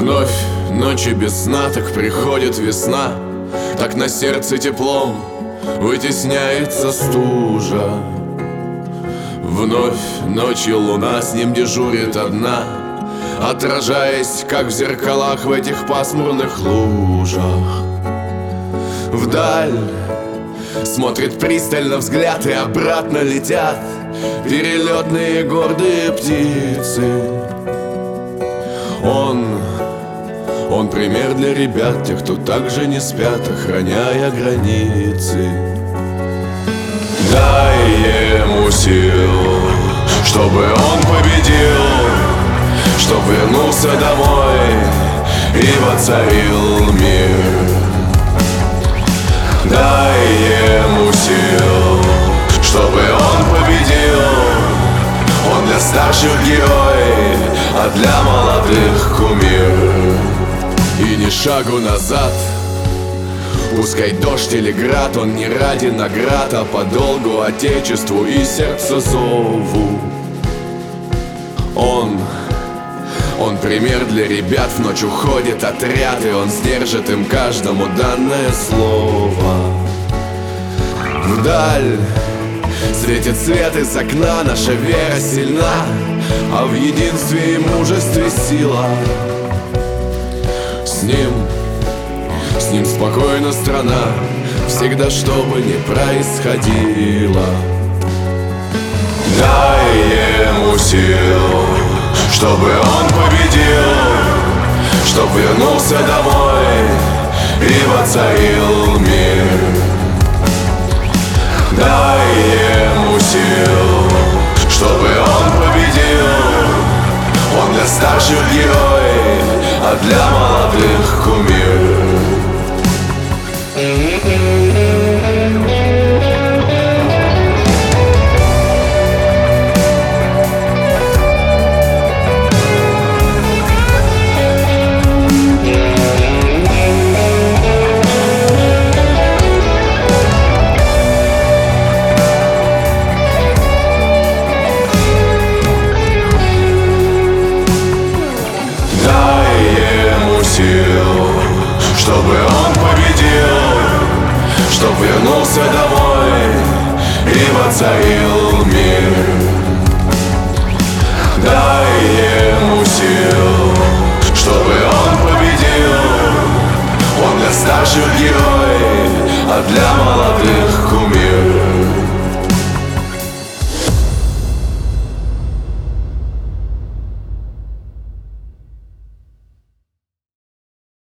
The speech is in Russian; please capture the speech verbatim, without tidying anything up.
Вновь ночи без сна, так приходит весна, так на сердце теплом вытесняется стужа. Вновь ночью луна с ним дежурит одна, отражаясь, как в зеркалах в этих пасмурных лужах. Вдаль смотрит пристально взгляд, и обратно летят перелетные гордые птицы. Он, он пример для ребят, тех, кто также не спят, охраняя границы. Дай ему сил, чтобы он победил, чтоб вернулся домой и воцарил мир. Дай ему сил, чтобы он победил. Он для старших герой, а для молодых кумир. И ни шагу назад, пускай дождь или град, он не ради наград, а по долгу отечеству и сердцу зову. Он, он пример для ребят, в ночь уходит отряд, и он сдержит им каждому данное слово. Вдаль светит свет из окна, наша вера сильна, а в единстве и мужестве сила. С ним, с ним спокойна страна, всегда что бы ни происходило. Дай ему сил, чтобы он победил, чтоб вернулся домой и воцарил мир. Дай ему сил, чтобы он победил. Он для старших герой, а для молодых кумир. Чтобы он победил, чтоб вернулся домой и воцарил мир.